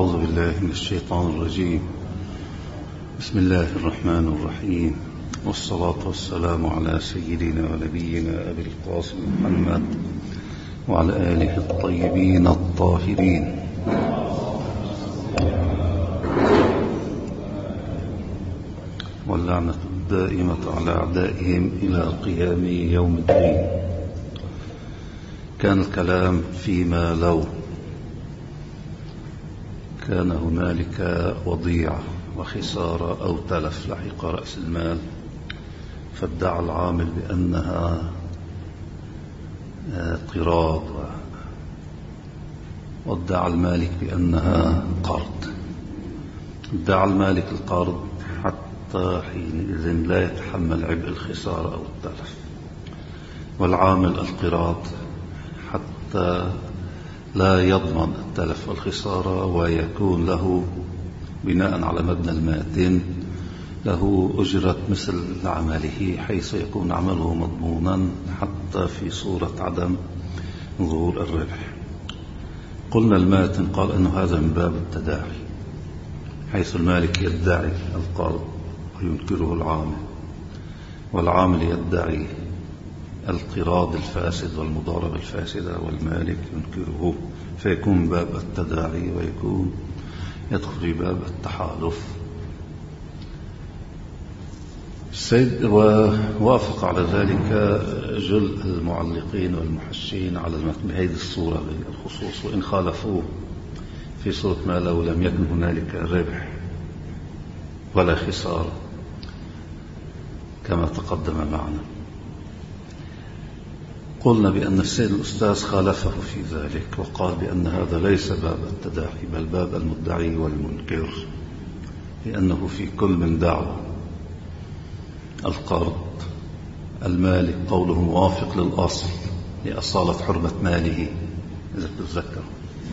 أعوذ بالله من الشيطان الرجيم. بسم الله الرحمن الرحيم، والصلاة والسلام على سيدنا ونبينا أبي القاسم محمد وعلى آله الطيبين الطاهرين. واللعنة الدائمة على أعدائهم إلى قيام يوم الدين. كان الكلام فيما لو كان هنالك وضيعة وخسارة أو تلف لحق رأس المال، فادعى العامل بأنها قراض، وادعى المالك بأنها قرض. ادعى المالك القرض حتى حينئذ لا يتحمل عبء الخسارة أو التلف، والعامل القراض حتى لا يضمن التلف والخسارة، ويكون له بناء على مبنى الماتن له أجرة مثل عمله، حيث يكون عمله مضمونا حتى في صورة عدم ظهور الربح. قلنا الماتن قال أنه هذا من باب التداعي، حيث المالك يدعي القرض وينكره العامل، والعامل يدعي القراض الفاسد والمضاربة الفاسدة والمالك ينكره، فيكون باب التداعي ويكون يدخل في باب التحالف. السيد ووافق على ذلك جل المعلقين والمحشين على بهذه الصورة بالخصوص، وإن خالفوه في صورة ما لو لم يكن هنالك ربح ولا خسارة كما تقدم معنا. قلنا بأن السيد الأستاذ خالفه في ذلك وقال بأن هذا ليس باب التداعي بل باب المدعي والمنكر، لأنه في كل من دعوى القرض المالك قوله موافق للأصل لأصالة حرمة ماله إذا تتذكر،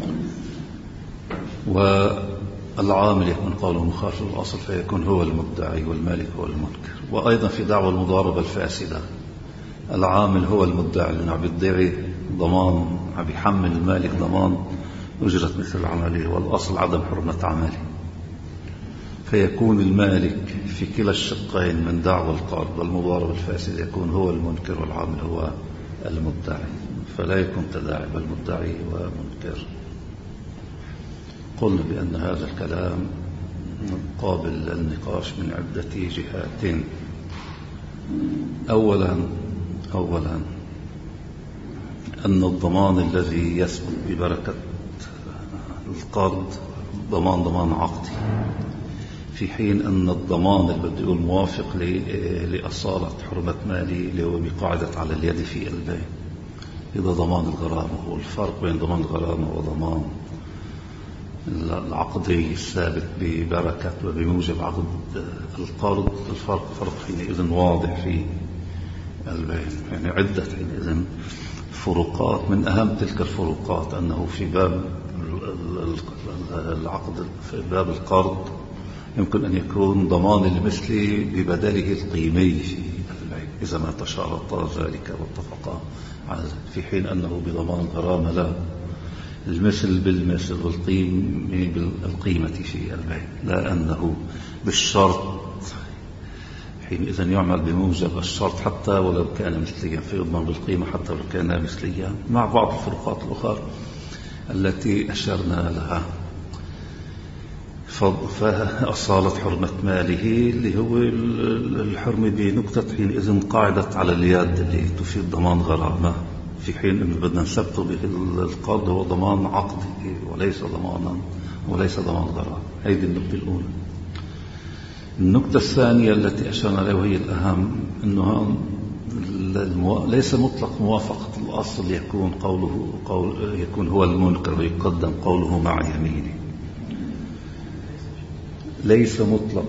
والعامل يكون قوله مخالف للأصل فيكون هو المدعي والمالك هو المنكر. وأيضا في دعوى المضاربة الفاسدة العامل هو المدعي لأنه بيدعي ضمان، بيحمل المالك ضمان أجرة مثل عمله، والأصل عدم حرمة عمله، فيكون المالك في كلا الشقين من دعوى القرض والمضاربة الفاسدة يكون هو المنكر والعامل هو المدعي، فلا يكون تداعي بل مدعي ومنكر. قلنا بأن هذا الكلام قابل للنقاش من عدة جهات. أولا أن الضمان الذي يثبت ببركة القرض ضمان عقدي، في حين أن الضمان اللي بده يقول موافق لأصالة حرمة مالي اللي هو بقاعدة على اليد في البيع، إذا ضمان الغرامة. والفرق بين ضمان الغرامة وضمان العقدي الثابت ببركة وبموجب عقد القرض، فرق حينئذ واضح في البيع، يعني عدة حينئذ فروقات. من أهم تلك الفروقات أنه في باب العقد في باب القرض يمكن أن يكون ضمان المثل ببدله القيمي في البيع إذا ما تشارطا ذلك واتفقا على ذلك، في حين أنه بضمان الغرامة لا، المثل بالمثل بالقيمة في البيع، لا أنه بالشرط، حينئذ يعمل بموجب الشرط حتى ولو كان مثليا، فيضمن بالقيمة حتى ولو كان مثليا، مع بعض الفروقات الأخرى التي أشرنا لها. فأصالة حرمة ماله اللي هو الحرمة بنقطة حينئذ قاعدة على اليد اللي تفيد ضمان غرامة، في حين أنه بدنا نثبته بالقرض هو ضمان عقدي وليس ضمان غرامة. هذه النقطة الأولى. النقطة الثانية التي أشرنا إليها وهي الأهم، أنه ليس مطلق موافقة الأصل يكون هو المنكر ويقدم قوله مع يمينه. ليس مطلق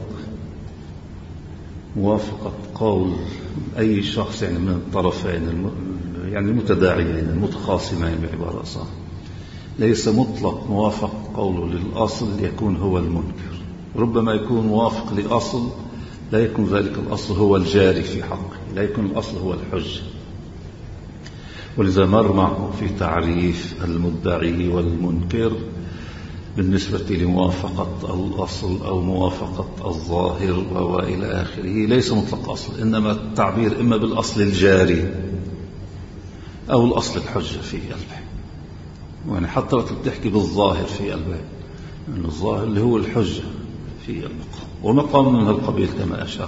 موافقة قول أي شخص يعني من الطرفين، يعني المتداعيين المتخاصمين بعبارة صح، ليس مطلق موافقة قوله للأصل يكون هو المنكر. ربما يكون موافق لأصل لا يكون ذلك الأصل هو الجاري في حقه، لا يكون الأصل هو الحجة. ولذا مر معه في تعريف المدعي والمنكر بالنسبة لموافقة الأصل أو موافقة الظاهر وإلى آخره ليس مطلق أصل، إنما التعبير إما بالأصل الجاري أو الأصل الحجة في البيع. يعني حتى لو بتحكي بالظاهر في البيع، يعني الظاهر اللي هو الحجة في المقام، ومقام من القبيل كما أشار.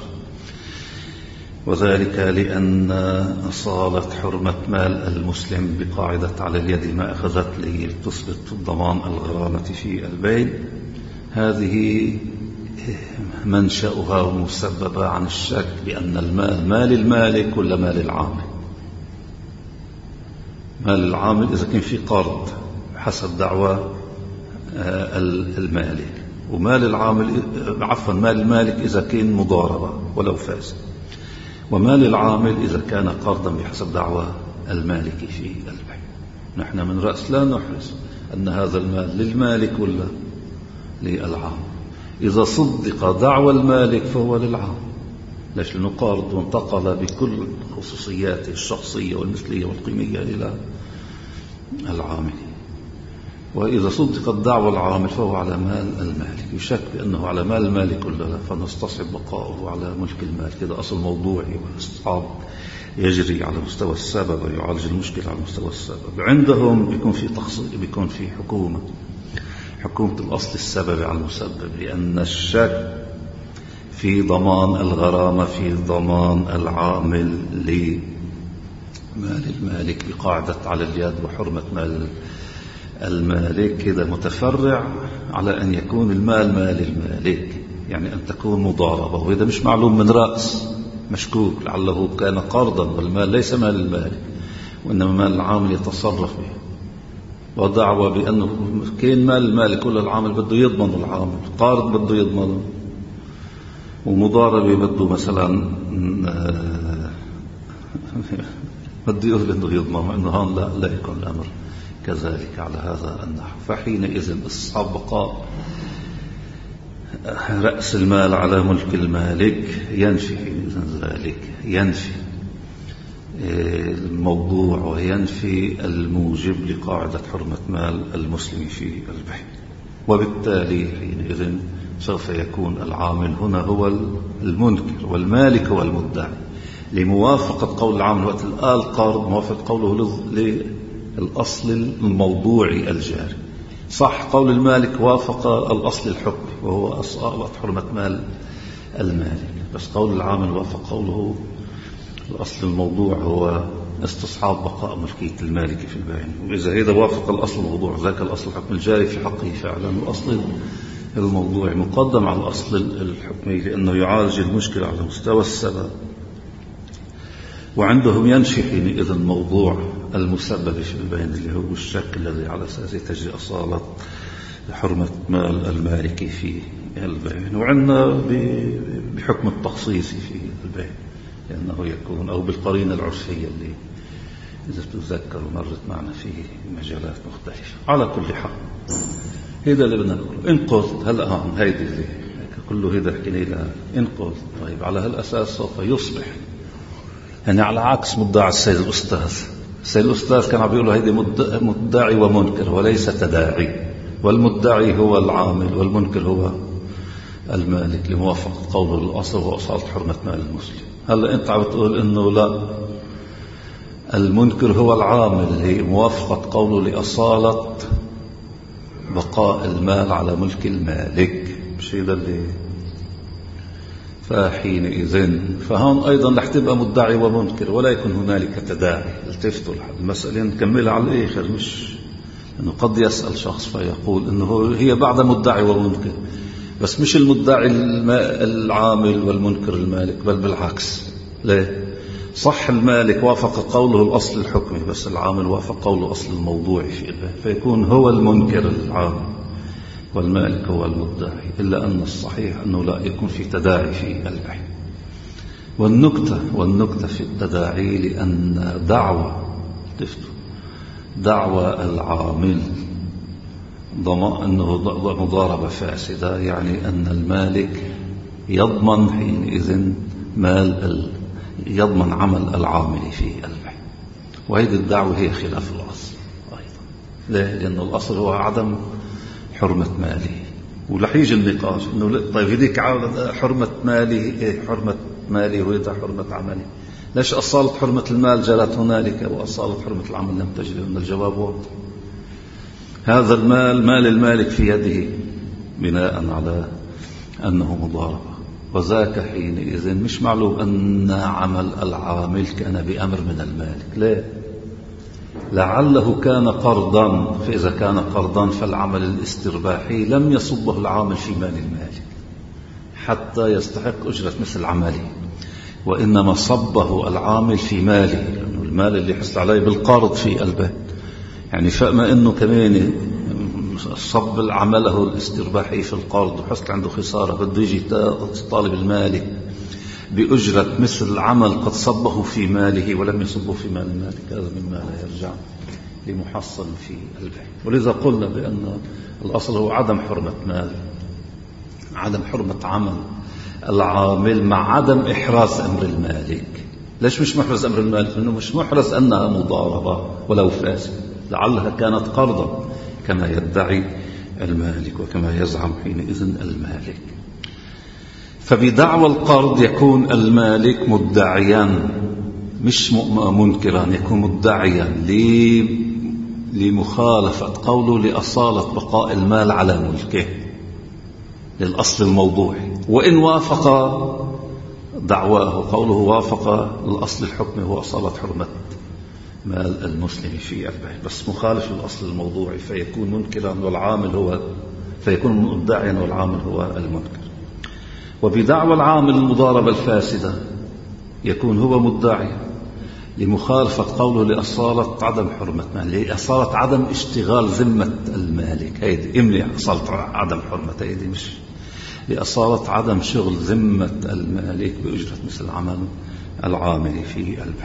وذلك لأن أصالة حرمة مال المسلم بقاعدة على اليد ما أخذت لتثبت ضمان الغرامة في البيع، هذه منشأها ومسببة عن الشك بأن المال مال المالك ولا مال العامل. مال العامل إذا كان في قرض حسب دعوى المالك، ومال العامل مال المالك إذا كان مضاربة ولو فاسد، ومال العامل إذا كان قرضا بحسب دعوى المالك في البيع. نحن من رأس لا نحرص أن هذا المال للمالك ولا للعامل. إذا صدق دعوى المالك فهو للعامل. ليش؟ لأنه قرض وانتقل بكل خصوصياته الشخصية والمثلية والقيمية إلى العامل. وإذا صدقت دعوى العامل فهو على مال المالك. يشك بأنه على مال المالك ولا لا، فنستصعب بقاؤه على ملك المال. كده أصل موضوعي، والاستصحاب يجري على مستوى السبب ويعالج المشكلة على مستوى السبب. عندهم بيكون في تخصيص، بيكون في حكومة الأصل السبب على المسبب، لأن الشك في ضمان الغرامة في ضمان العامل لمال المالك بقاعدة على اليد وحرمة مال المالك. كده متفرع على أن يكون المال مال المالك، يعني أن تكون مضاربة، وإذا مش معلوم من رأس مشكوك لعله كان قرضا والمال ليس مال المالك وإنما مال العامل يتصرف به، ودعوة بأنه كان مال المالك ولا العامل بده يضمن العامل، قارض بده يضمنه، ومضاربة بده مثلا بده يقول انه يضمن، انه هون لا يكون الامر كذلك على هذا النحو. فحينئذ استصحاب بقاء رأس المال على ملك المالك ينفي حينئذ ذلك، ينفي الموضوع وينفي الموجب لقاعدة حرمة مال المسلم في البيع. وبالتالي حينئذ سوف يكون العامل هنا هو المنكر والمالك هو المدعي، لموافقة قول العامل وقت القرض موافق قوله للأصل الموضوعي الجاري. صح قول المالك وافق الأصل الحكمي وهو أصالة حرمة مال المالك، بس قول العامل وافق قوله الأصل الموضوع هو استصحاب بقاء ملكية المالك في البيع. وإذا هذا وافق الأصل الموضوع ذاك الأصل الحكمي الجاري في حقه فعلا، الأصل الموضوع مقدم على الأصل الحكمي لأنه يعالج المشكلة على مستوى السبب. وعندهم ينشي حينئذ موضوع المسبب في البين اللي هو الشك الذي على أساسه تجري أصالة حرمة مال المالك في البين. وعندنا بحكم التخصيص في البين لأنه يكون أو بالقرينة العرفية اللي إذا تتذكروا مرت معنا في مجالات مختلفة. على كل حال هذا اللي بدنا نقوله. إن قلت هلأ هيدي اللي كله هذا حكينا لها. إن قلت طيب على هالأساس سوف يصبح يعني على عكس مدعي السيد الأستاذ. السيد الأستاذ كان عم بيقولوا هيدي مدعي ومنكر وليس تداعي، والمدعي هو العامل والمنكر هو المالك لموافقة قوله الأصل وأصالة حرمة مال المسلم. هلأ أنت عم تقول إنه لا، المنكر هو العامل لموافقة قوله لأصالة بقاء المال على ملك المالك، مش هذا اللي. فحينئذ فهون أيضا رح تبقى مدعي ومنكر ولا يكون هنالك تداعي. التفتوا المسألة نكملها على الآخر، مش إنه قد يسأل شخص فيقول إنه هي بعد مدعي ومنكر، بس مش المدعي العامل والمنكر المالك، بل بالعكس. ليه؟ صح المالك وافق قوله الأصل الحكمي بس العامل وافق قوله أصل الموضوعي في البيع، فيكون هو المنكر العامل والمالك هو المدعي. إلا أن الصحيح أنه لا يكون في تداعي في البيع. والنكتة في التداعي لأن دعوى العامل أنه مضاربة فاسدة، يعني أن المالك يضمن حينئذ يضمن عمل العامل في البيع. وهذه الدعوة هي خلاف الأصل أيضا. ليه؟ لأن الأصل هو عدم حرمة ماله. ورح يجي النقاش إنه طيب هذيك حرمة ماله، حرمة ماله وهذا حرمة عمله، ليش أصالة حرمة المال جرت هنالك وأصالة حرمة العمل لم تجري؟ إن الجواب واضح، هذا المال مال المالك في يده بناء على أنه مضاربة، وذاك حينئذ مش معلوم أن عمل العامل كان بأمر من المالك، لا، لعله كان قرضا، فإذا كان قرضا فالعمل الاسترباحي لم يصبه العامل في مال المالك حتى يستحق أجرة مثل عمله، وإنما صبه العامل في ماله، لأنه المال اللي حصل عليه بالقرض في قلبه، يعني فأما أنه كمان صب عمله الاسترباحي في القرض وحصل عنده خسارة، بده يجي طالب المالك بأجرة مثل العمل قد صبه في ماله ولم يصبه في مال المالك، هذا مما لا يرجع لمحصل في البيع. ولذا قلنا بأن الأصل هو عدم حرمة مال، عدم حرمة عمل العامل مع عدم إحراز أمر المالك. ليش مش محرز أمر المالك؟ لأنه مش محرز أنها مضاربة ولو فاسد، لعلها كانت قرضا كما يدعي المالك وكما يزعم حينئذ المالك. فبدعوى القرض يكون المالك مدعيا مش منكرا، يكون مدعيا لمخالفة قوله لأصالة بقاء المال على ملكه للأصل الموضوعي، وإن وافق دعواه قوله وافق الأصل الحكمي هو أصالة حرمة مال المسلم في البيع، بس مخالف للأصل الموضوعي فيكون منكرا والعامل هو، فيكون مدعيا والعامل هو المنكر. وبدعوى العامل المضاربة الفاسدة يكون هو مدعي لمخالفة قوله لأصالة عدم حرمة مال، لأصالة عدم اشتغال ذمة المالك، هيدي إملي أصالة عدم حرمة، هيدي مش لأصالة عدم شغل ذمة المالك بأجرة مثل عمل العامل في البيع،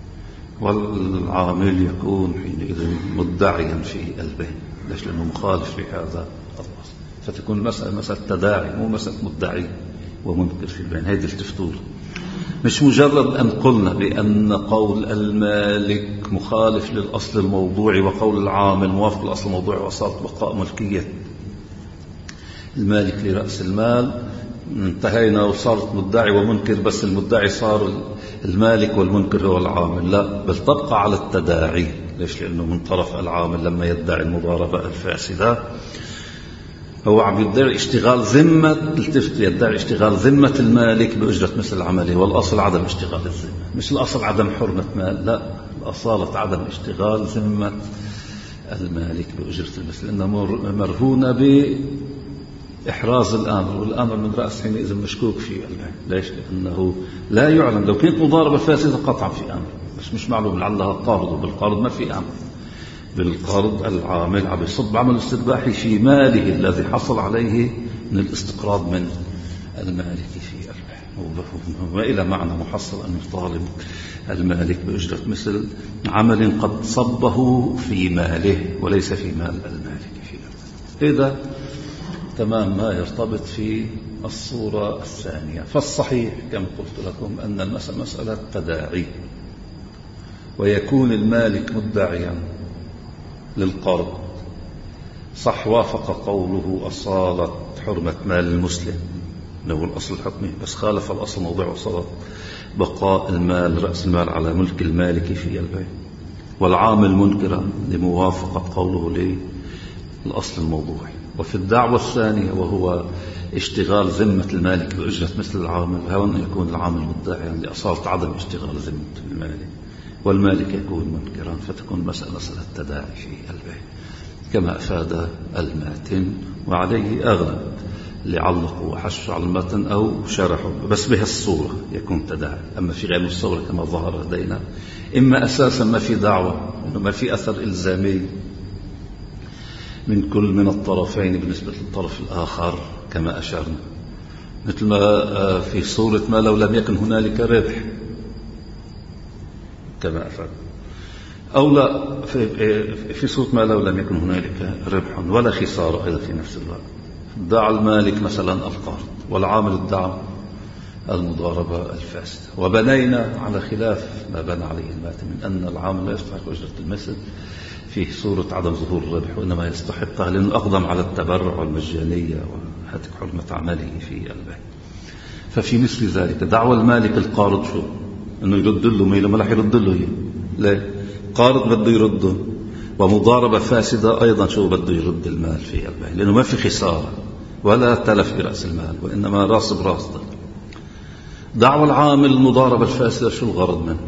والعامل يكون حينئذ مدعيا في البيع. ليش؟ لأنه مخالف لهذا الأصل، فتكون المسألة مسألة تداعي مو مسألة مدعي ومنكر في البيع. هيدي التفتول، مش مجرد أن قلنا بأن قول المالك مخالف للأصل الموضوعي وقول العامل موافق للأصل الموضوعي وأصالة بقاء ملكية المالك لرأس المال، انتهينا وصارت مدعي ومنكر، بس المدعي صار المالك والمنكر هو العامل، لا، بل تبقى على التداعي. ليش؟ لأنه من طرف العامل لما يدعي المضاربة الفاسدة هو عم يدعي اشتغال ذمة، يدعي اشتغال ذمة المالك بأجرة مثل عمله، والأصل عدم اشتغال الذمة، مش الأصل عدم حرمة مال، لا، الأصالة عدم اشتغال ذمة المالك بأجرة المثل، إنه مرهونة بإحراز الأمر، والأمر من رأس حينئذ مشكوك فيه. ليش؟ لأنه لا يعلم، لو كانت مضاربة فاسدة قطعا في أمر، بس مش معلوم، لعلها قارض، وبالقارض ما في أمر، بالقرض العامل عم يصب عمل الاسترباحي في ماله الذي حصل عليه من الاستقراض من المالك في البيع، وإلى معنى محصل أن يطالب المالك بأجرة مثل عمل قد صبه في ماله وليس في مال المالك في البيع. إذا تمام ما يرتبط في الصورة الثانية. فالصحيح كما قلت لكم أن المسألة مسألة تداعي، ويكون المالك مدعيا للقرض، صح، وافق قوله أصالة حرمة مال المسلم له الأصل الحكمي، بس خالف الأصل الموضوع وصالة بقاء المال رأس المال على ملك المالك في البيع، والعامل منكرا لموافقة قوله للأصل الموضوعي. وفي الدعوة الثانية وهو اشتغال ذمة المالك بأجرة مثل العامل، هون يكون العامل مدعيا لأصالة عدم اشتغال ذمة المالك، والمالك يكون منكرا، فتكون مسألة التداعي في البيع كما أفاد الماتن، وعليه أغلب اللي علقوا وحشوا على المتن أو شرحوا، بس بهالصورة يكون تداعي. أما في غير الصورة كما ظهر لدينا، إما أساسا ما في دعوة، إنه ما في أثر إلزامي من كل من الطرفين بالنسبة للطرف الآخر كما أشرنا، مثل ما في صورة ما لو لم يكن هنالك ربح كما أفاد، أو لا في صورة ما لو لم يكن هنالك ربح ولا خسارة أيضا في نفس الوقت. دعا المالك مثلا القرض والعامل ادعى المضاربة الفاسدة، وبنينا على خلاف ما بنى عليه الماتن من أن العامل لا يستحق أجرة المثل فيه صورة عدم ظهور الربح وإنما يستحقها لأنه أقدم على التبرع والمجانية وهتك حرمة عمله في البيع. ففي مثل ذلك دعوى المالك القارض شو؟ إنه يرد له ميله، ما رح يرد له إياه. لا، قارض بده يرده، ومضاربة فاسدة أيضا شو بده يرد المال في البيع، لأنه ما في خسارة ولا تلف برأس المال وإنما راس براس. دعوى العامل المضاربة الفاسدة شو الغرض منه؟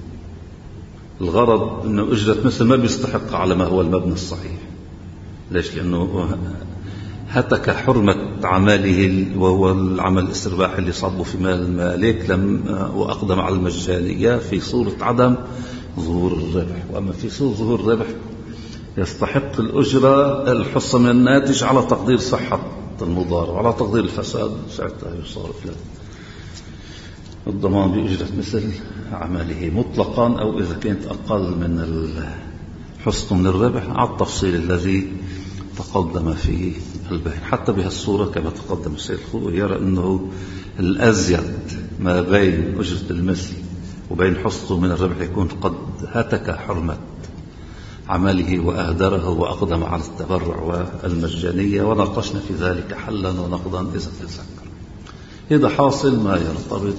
الغرض أنه أجرة مثل ما بيستحق على ما هو المبنى الصحيح. ليش؟ لأنه هتك حرمة عمله وهو العمل الاسترباحي اللي صابه في مال المالك وأقدم على المجانية في صورة عدم ظهور الربح. وأما في صورة ظهور الربح يستحق الأجرة الحصة من الناتج على تقدير صحة المضاربة وعلى تقدير الفساد، ساعتها يصارف له الضمان بأجرة مثل عمله مطلقا، أو إذا كانت أقل من حصته من الربح على التفصيل الذي تقدم في البيان. حتى بهالصورة كما تقدم السيد الخضوي يرى أنه الأزيد ما بين أجرة المثل وبين حصته من الربح يكون قد هتك حرمة عمله وأهدره وأقدم على التبرع والمجانية، وناقشنا في ذلك حلا ونقضا إذا تتذكر. هذا حاصل ما يرتبط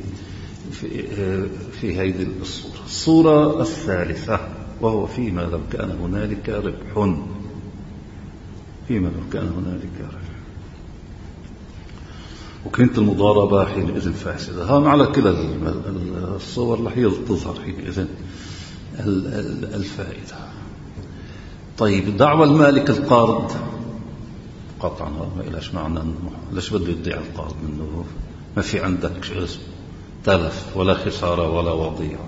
في هذه الصورة. الصورة الثالثة وهو فيما لو كان هنالك ربح، فيما لو كان هنالك ربح وكانت المضاربة حينئذ فاسدة. هون على كلا الصور رح تظهر حينئذ الفائدة. طيب دعوى المالك القارض قطعا ما إلاش معنى، ليش بده يدعي القارض منه؟ ما في عندك شيء اسمه تلف ولا خسارة ولا وضيعة.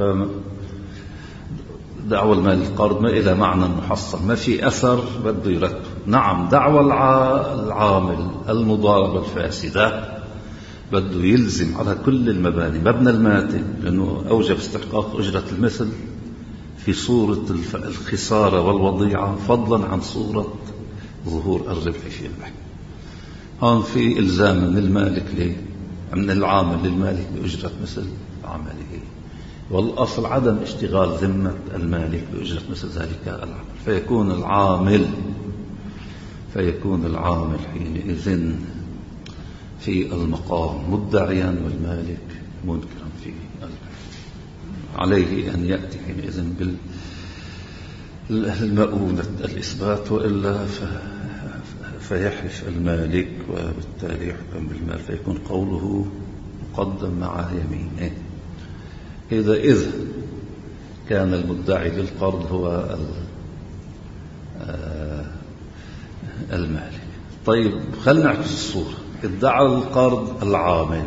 دعوى المال القارض ما إلى معنى محصل، ما في أثر بده يرتب. نعم دعوى العامل المضاربة الفاسدة بده يلزم على كل المباني مبنى الماتن، لأنه أوجب استحقاق أجرة المثل في صورة الخسارة والوضيعة فضلا عن صورة ظهور الربح في البيع. هون في إلزام من المالك من العامل للمالك بأجرة مثل عمله، والأصل عدم اشتغال ذمة المالك بأجرة مثل ذلك العمل، فيكون العامل حينئذ في المقام مدعيا والمالك منكرا في البيع. عليه أن يأتي حينئذ بالمؤونة الإثبات، وإلا فيحلف المالك وبالتالي يحكم بالمال فيكون قوله مقدم مع يمينه. إذا كان المدعي للقرض هو المالك. طيب خلينا نعكس الصورة. ادعى القرض العامل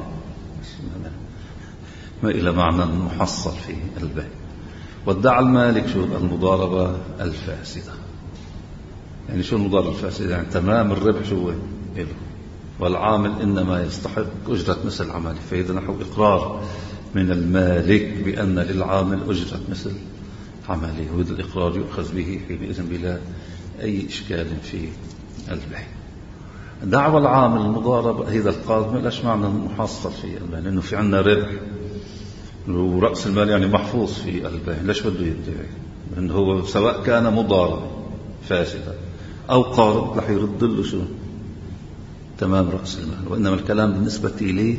ما إلى معنى محصل في البيع، وادعى المالك شو المضاربة الفاسدة. يعني شو المضاربة الفاسدة؟ يعني تمام الربح شو له، والعامل إنما يستحق أجرة مثل عمله. فإذا نحو إقرار من المالك بأن للعامل أجرة مثل عمله، وهذا الإقرار يؤخذ به حينئذ بلا أي إشكال في البيع. دعوى العامل المضاربة هذا القاضي ما لهاش معنى محصل في البيع، لأنه في عندنا ربح ورأس المال يعني محفوظ في البيع. ليش بده يدعي؟ لأنه هو سواء كان مضاربة فاسدة أو قارض رح يرد له شو تمام رأس المال. وإنما الكلام بالنسبة لي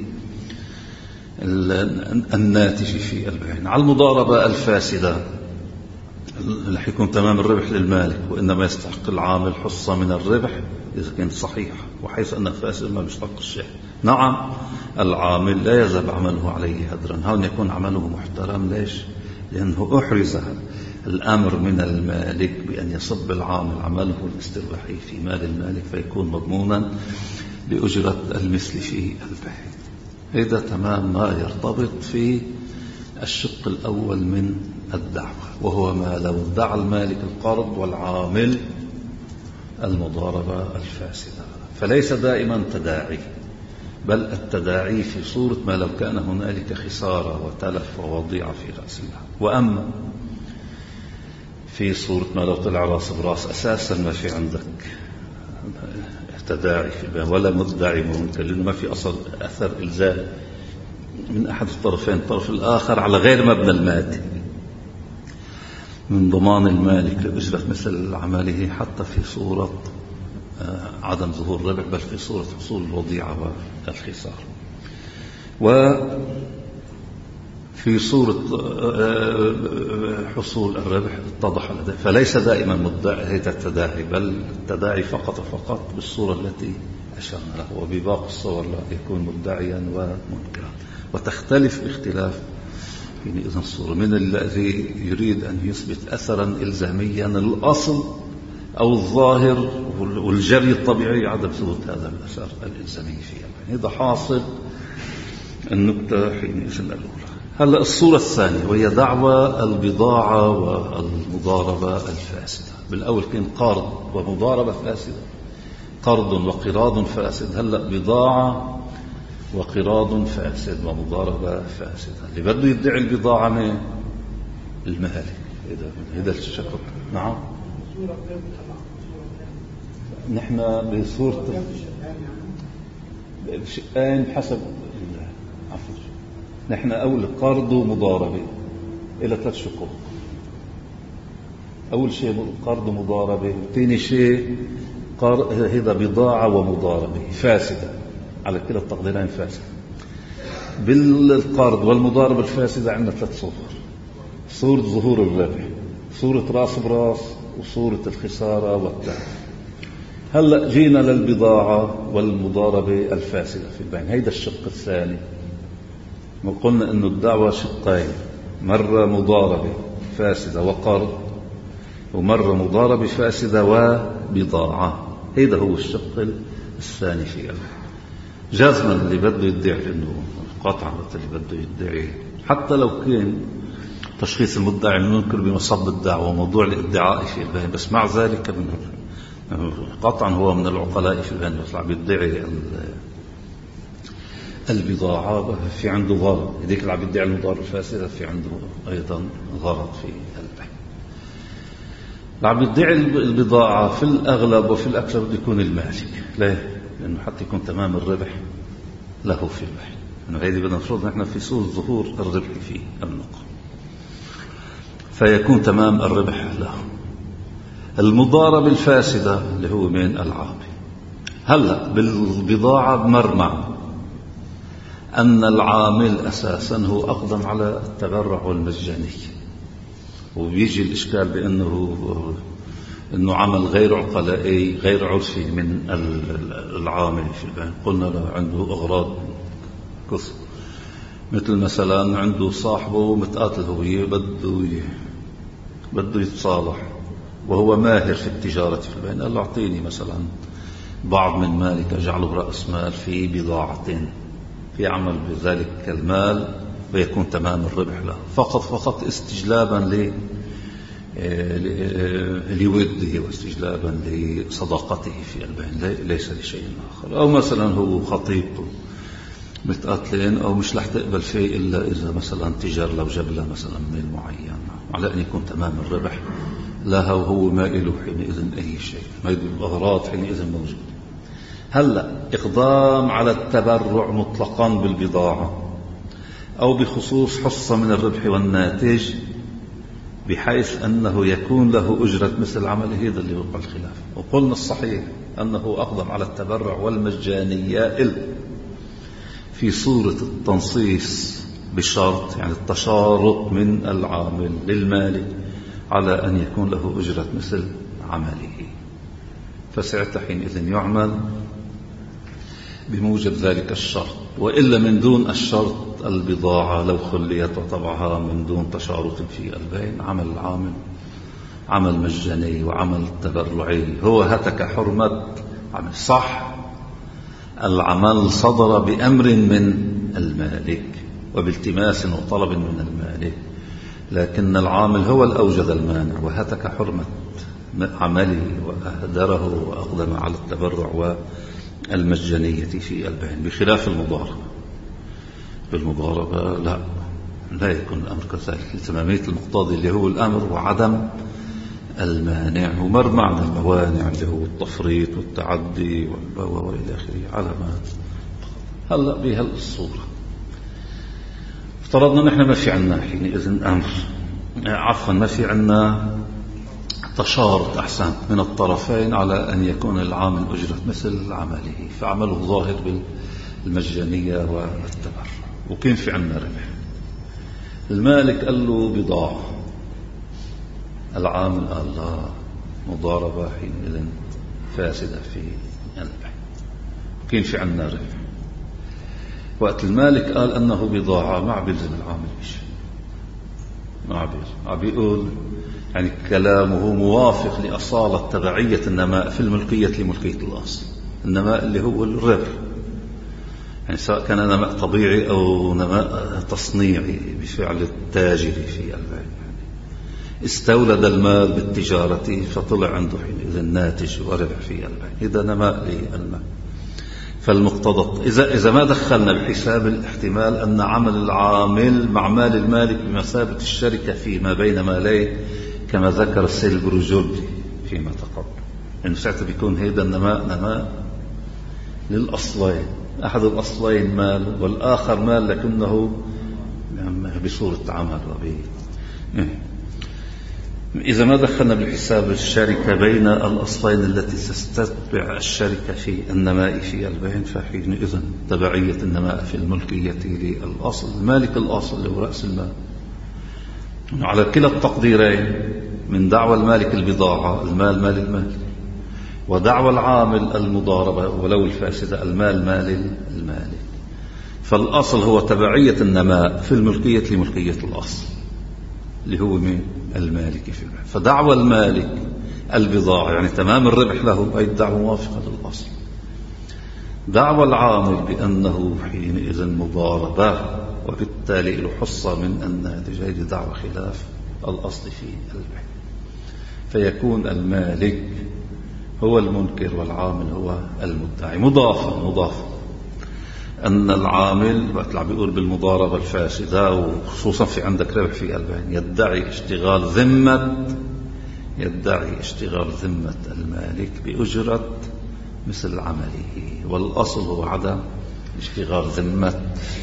الناتج في البيع. على المضاربة الفاسدة رح يكون تمام الربح للمالك، وإنما يستحق العامل حصة من الربح إذا كان صحيح، وحيث أنه فاسد ما يستحق الشيء. نعم العامل لا يذهب عمله عليه هدرا، هون يكون عمله محترم. ليش؟ لأنه أحرز الأمر من المالك بأن يصب العامل عمله الاسترباحي في مال المالك فيكون مضمونا بأجرة المثل في البيع. هذا تمام ما يرتبط في الشق الأول من الدعوة، وهو ما لو ادعى المالك القرض والعامل المضاربة الفاسدة. فليس دائما تداعي، بل التداعي في صورة ما لو كان هنالك خسارة وتلف ووضيعة في رأس المال. وأما في صورة ما لو طلع راس براس أساسا ما في عندك تداعي في البيان ولا مدعي ممكن، لأنه ما في أصل أثر إلزام من أحد الطرفين الطرف الآخر على غير مبنى المادة. من ضمان المالك لأجرة مثل عمله حتى في صورة عدم ظهور الربح، بل في صورة حصول الوضيعة والخسارة. وفي صورة حصول الربح اتضح لديه، فليس دائما مدعي هذا التداعي، بل التداعي فقط بالصورة التي أشرنا له، وبباقي الصور لا يكون مدعيا ومنكرا، وتختلف باختلاف إذن الصورة. من الذي يريد أن يثبت أثرا إلزاميا الأصل أو الظاهر والجري الطبيعي عدم ثبوت هذا الأثر الإلزامي فيها. هذا حاصل النكتة حينئذ الأولى. هلأ الصورة الثانية وهي دعوى البضاعة والمضاربة الفاسدة. بالأول كان قرض ومضاربة فاسدة، قرض وقراض فاسد. هلأ بضاعة وقراض فاسد ومضاربة فاسدة. اللي بده يدعي البضاعة من المالك، هذا الشكل. نعم، نحن بصورة شقين حسب عفوا. نحن أول قرض ومضاربة إلى 3 شقوق. أول شيء قرض ومضاربة، ثاني شيء هذا بضاعة ومضاربة فاسدة، على كلا التقديرين فاسدة. بالقرض والمضاربة الفاسدة عندنا 3 صور: صورة ظهور الربح، صورة راس براس، وصورة الخسارة والتلف. هلأ جينا للبضاعة والمضاربة الفاسدة في البيع، هيدا الشق الثاني. وقلنا إنه الدعوة شقين: مرة مضاربة فاسدة وقرض، ومرة مضاربة فاسدة وبضاعة. هيدا هو الشق الثاني في البيع. جازما اللي بده يدعي إنه قطعا اللي بده يدعي، حتى لو كان تشخيص المدعي المنكر بمصب الدعوة موضوع الادعاء في البيع، بس مع ذلك قطعا هو من العقلاء في البيع، يطلع بيدعي البضاعة في عنده غرض. هذيك اللي عم بيدعي المضاربة الفاسدة في عنده أيضا غرض في البيع. اللي عم بيدعي البضاعة في الأغلب وفي الأكثر بده يكون المالك. ليه؟ لأنه حتى يكون تمام الربح له في البيع. إنه هذه بدنا نفرض نحن في صورة ظهور الربح في النقد، فيكون تمام الربح له. المضاربة الفاسدة اللي هو من العامل. هلأ بالبضاعة بمرمع أن العامل أساسا هو أقدم على التبرع والمجانية، وبيجي الإشكال بأنه عمل غير عقلائي غير عرفي من العامل في البيع. قلنا له عنده أغراض كثر، مثل مثلا عنده صاحبه متقاتل هوية بده يتصالح وهو ماهر في التجارة في البيع، قال له أعطيني مثلا بعض من مالك أجعله رأس مال في بضاعة، في عمل بذلك المال ويكون تمام الربح له، فقط استجلابا لوده واستجلابا لصداقته في البيع، ليس لشيء آخر. أو مثلا هو خطيبته متقاتلين أو مش رح تقبل فيه إلا إذا مثلا تجار لو جاب له مثلا مال معين، على أن يكون تمام الربح لها وهو ما له حينئذ أي شيء، ما يدل الأغراض حينئذ موجود. هلأ إقدام على التبرع مطلقا بالبضاعة أو بخصوص حصة من الربح والناتج بحيث أنه يكون له أجرة مثل عمله، هذا اللي وقع الخلاف. وقلنا الصحيح أنه أقدم على التبرع والمجانية في صورة التنصيص بشرط، يعني التشارط من العامل للمالك على أن يكون له أجرة مثل عمله، فساعتها حينئذ يعمل بموجب ذلك الشرط. وإلا من دون الشرط البضاعة لو خليت وطبعها من دون تشارط في البيع، عمل العامل عمل مجاني وعمل تبرعي، هو هتك حرمة عمل. صح العمل صدر بأمر من المالك وبالتماس وطلب من المالك، لكن العامل هو الأوجد المانع وهتك حرمة عمله وأهدره وأقدم على التبرع والمجانية في البيع، بخلاف المضاربة. بالمضاربة لا يكون الأمر كذلك لتمامية المقتضي اللي هو الأمر وعدم المانع، ومرمع من الموانع اللي هو التفريط والتعدي وإلى آخره علامات. هلأ بهالصورة افترضنا نحن ما في عنا حينئذ أمر عفوا ما في عنا تشارط أحسن من الطرفين على أن يكون العامل أجرة مثل عمله، فعمله ظاهر بالمجانية والتبر. وكين في عنا ربح. المالك قال له بضاعة، العامل قال لا، مضاربة حينئذ فاسدة في البيع. كين في عنا ربح. وقت المالك قال أنه بضاعة ما بيلزم العامل بشيء، ما بيقول يعني كلامه موافق لأصالة تبعية النماء في الملكية لملكية الأصل. النماء اللي هو الربح، يعني سواء كان نماء طبيعي أو نماء تصنيعي بفعل التاجر في البيع. استولد المال بالتجارة فطلع عنده حينئذ ناتج وربح في البيع، إذا نماء للمال. فالمقتضى إذا ما دخلنا بحساب الاحتمال أن عمل العامل مع مال المالك بمثابة الشركة فيما بين مالين كما ذكر السيد البروجولي فيما تقدم، إنه ساعتها بيكون هذا النماء للأصلين، أحد الأصلين مال والآخر مال لكنه بصورة عمل ربيع. إذا ما دخلنا بالحساب الشركة بين الأصلين التي تستتبع الشركة في النماء في البين، فحينئذ تبعية النماء في الملكية للأصل، مالك الأصل اللي هو رأس المال. على كلا التقديرين، من دعوى المالك البضاعة المال مال المال، ودعوى العامل المضاربة ولو الفاسدة المال مال المالك. فالأصل هو تبعية النماء في الملكية لملكية الأصل اللي هو من المالك في البيع. فدعوى المالك البضاعة يعني تمام الربح له، أي دعوة موافقة للأصل. دعوى العامل بأنه حينئذ مضاربة وبالتالي له حصة من الناتج، هذه دعوة خلاف الأصل في البيع. فيكون المالك هو المنكر والعامل هو المدعي. مضافة أن العامل بطلع بيقول بالمضاربة الفاسدة، وخصوصا في عندك ربح في البيع، يدعي اشتغال ذمة المالك بأجرة مثل عمله، والأصل هو عدم اشتغال ذمة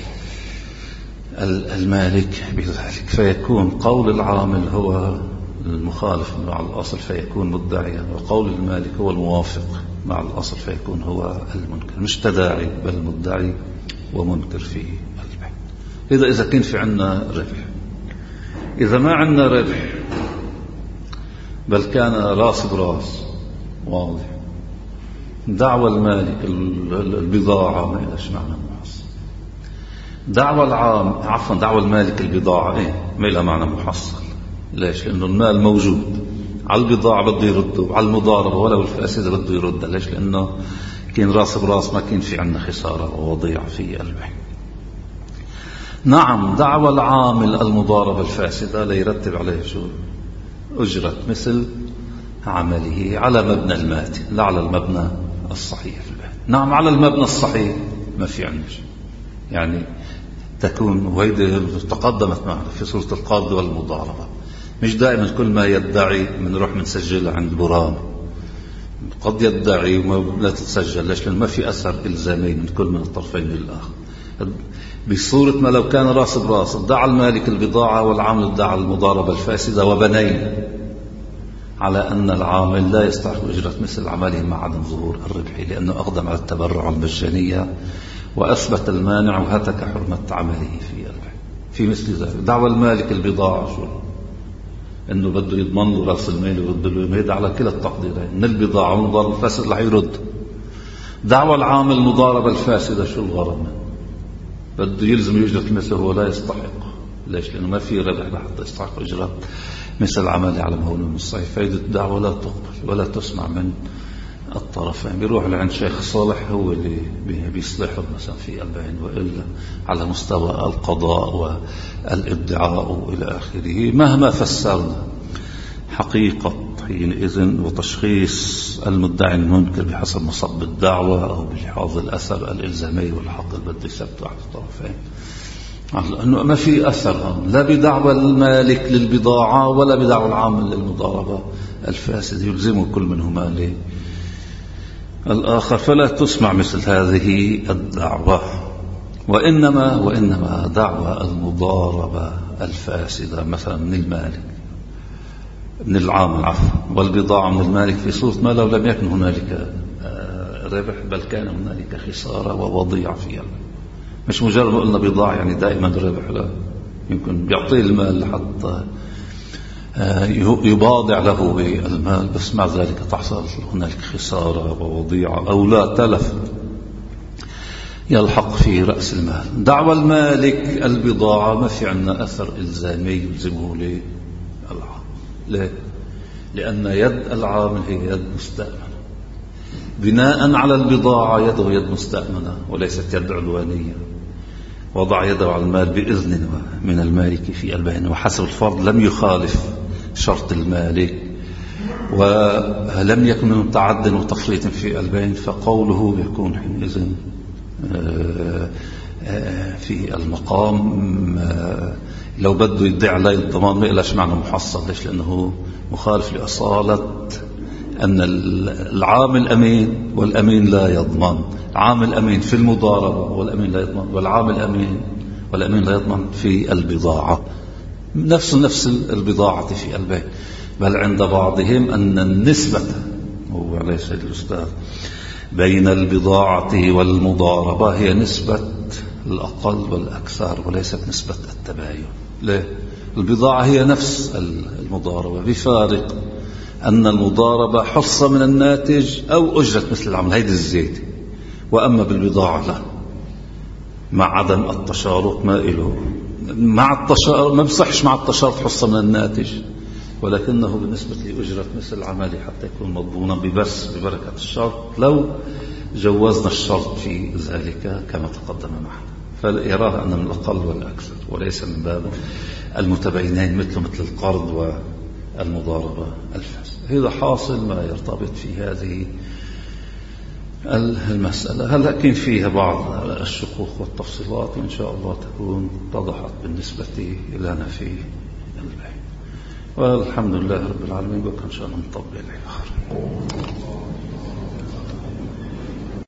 المالك بذلك. فيكون قول العامل هو المخالف مع الأصل فيكون مدعيا، وقول المالك هو الموافق مع الأصل فيكون هو المنكر، مش تداعي بل مدعي ومنكر في البيع. إذا كان في عنا ربح. إذا ما عنا ربح بل كان راس براس واضح، دعوى المالك البضاعة ما إلهش معنى محصل، دعوى المالك البضاعة ما إلها معنى محصل. ليش؟ لأنه المال موجود، على البضاعة بده يرده، على المضاربة ولو الفاسدة بده يرده. ليش؟ لأنه كان راس براس، ما كان في عنا خسارة ووضيع في البيع. نعم، دعوى العامل المضاربة الفاسدة ليرتب عليه شو؟ أجرة مثل عمله على مبنى المات، لا على المبنى الصحيح في البيع. نعم، على المبنى الصحيح ما في عنا شيء، يعني تكون وهيدي تقدمت معنا في سورة القرض والمضاربة. مش دائما كل ما يدعي بنروح بنسجلها عند برهان، قد يدعي وما لا تتسجل. ليش؟ لأنه ما في أثر إلزامي من كل من الطرفين للآخر. بصورة ما لو كان راس براس ادعى المالك البضاعة والعامل ادعى المضاربة الفاسدة وبنين على أن العامل لا يستحق أجرة مثل عمله مع عدم ظهور الربح، لأنه أقدم على التبرع المجانية وأثبت المانع وهتك حرمة عمله في البيع. في مثل ذلك دعوى المالك البضاعة شو؟ انه بده يضمن له راس المال وبده له يميد على كلا التقديرين، من البضاعه والمضاربه الفاسد رح يرد. دعوى العامل المضاربه الفاسده شو الغرض منه؟ بده يلزم يجرة مثله هو لا يستحق. ليش؟ لانه ما في ربح لحتى يستحق اجرة مثل عمله على مهون الصحيح. فائده الدعوه لا تقبل ولا تسمع من الطرفين. بيروح لعند شيخ صالح هو اللي بيصلحه مثلا في البين، وإلا على مستوى القضاء والادعاء وإلى آخره. مهما فسرنا حقيقة حينئذ وتشخيص المدعي المنكر بحسب مصب الدعوة أو بلحاظ الأثر الإلزامي والحق اللي بده يثبته على الطرفين، لأنه ما في أثر لا بدعوى المالك للبضاعة ولا بدعوى العامل للمضاربة الفاسد، يلزمه كل منهما الآخر. فلا تسمع مثل هذه الدعوة. وإنما دعوى المضاربة الفاسدة مثلا من المالك من العامل والبضاعة من المالك في صورة ما لو لم يكن هنالك ربح بل كان هنالك خسارة ووضيعة فيها. مش مجرد قلنا بضاعة يعني دائما ربح، لا، يمكن بيعطيه المال حتى يباضع له بالمال، بس مع ذلك تحصل هنالك خسارة ووضيعة أو لا تلف يلحق في رأس المال. دعوى المالك البضاعة ما في عندنا أثر إلزامي يلزمه للعامل. ليه؟ لأن يد العامل هي يد مستأمنة، بناء على البضاعة يده يد مستأمنة وليست يد عدوانية. وضع يده على المال بإذن من المالك في البيع، وحسب الفرض لم يخالف شرط المالك ولم يكن من تعد وتفريط في البيع، فقوله يكون حينئذ في المقام لو بده يدعي عليه الضمان ما إلاش معنى محصل. ليش؟ لأنه مخالف لأصالة أن العامل أمين والأمين لا يضمن. عامل أمين في المضاربة والأمين لا يضمن، والعامل أمين والأمين لا يضمن في البضاعة. نفس البضاعة في البيع، بل عند بعضهم أن النسبة هو عليه سيد الأستاذ بين البضاعة والمضاربة هي نسبة الأقل والأكثر وليست نسبة التباين. ليه؟ البضاعة هي نفس المضاربة بفارق أن المضاربة حصة من الناتج أو أجرة مثل العمل، هيدي الزيادة. وأما بالبضاعة لا، مع عدم التشارك ما إله مع التشارك، ما بصحش مع التشارك حصة من الناتج، ولكنه بالنسبة لأجرة مثل العمل حتى يكون مضمونا ببركة الشرط لو جوزنا الشرط في ذلك كما تقدم معنا. فالإراه أن من الأقل والأكثر وليس من باب المتباينين مثل القرض والمضاربة الفاسدة. هذا حاصل ما يرتبط في هذه المسألة. هل لكن فيها بعض الشقوق والتفصيلات وإن شاء الله تكون اتضحت بالنسبة لنا في البيع. والحمد لله رب العالمين، وكان إن شاء الله نطبق الآخر.